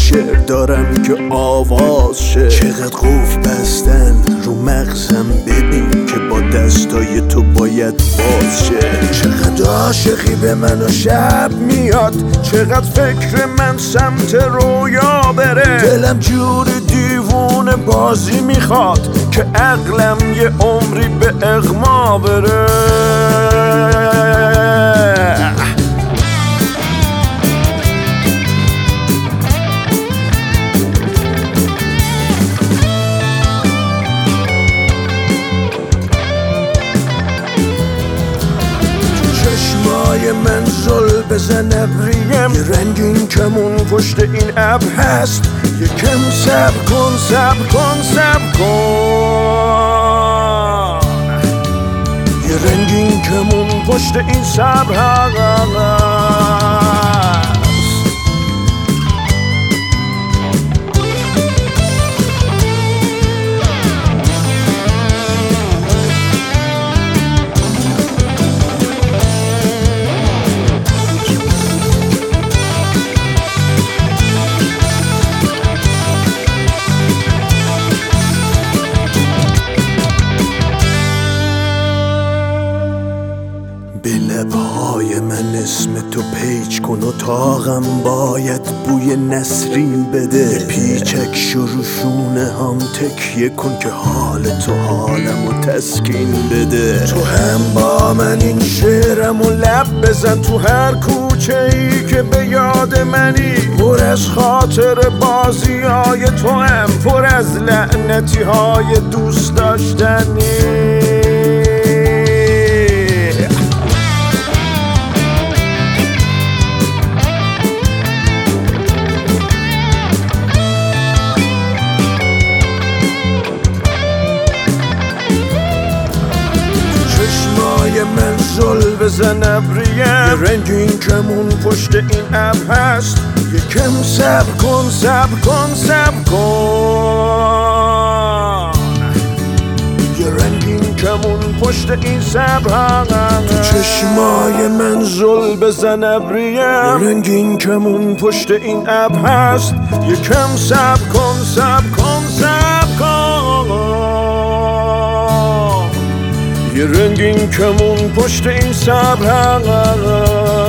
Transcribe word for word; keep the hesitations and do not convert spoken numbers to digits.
شعر دارم که آواز شه. چقدر قفل بستن رو مغزم، ببین که با دستای تو باید باز شه. چقدر عاشقی به من و شب میاد، چقدر فکر من سمت رویا بره. دلم جور دیوونه بازی میخواد که عقلم یه عمری به اغما بره. چشمای من زل بزن ابریم، یه رنگین کمون پشت این ابر هست. یکم صبر کن صبر کن صبر کن، یه رنگین کمون پشت این صبر هست. به لبهای من اسم تو پیچ کن و تاغم باید بوی نسرین بده. پیچک شروشونه هم تکیه کن که حال تو حالمو تسکین بده. تو هم با من این شعرمو لب بزن، تو هر کوچه ای که به یاد منی. پر از خاطر بازی های تو هم، پر از لعنتی های دوست داشتنی. من زل بزن ابریم، یه رنگین کمون پشت این ابر هست. یکم صبر کن صبر کن صبر کن، یه رنگین کمون پشت این صبر هست. تو چشمای من زل بزن ابریم، یه رنگین کمون پشت این ابر هست. یکم صبر کن صبر کن صبر کن، یه رنگین کمون پشت این صبر هست.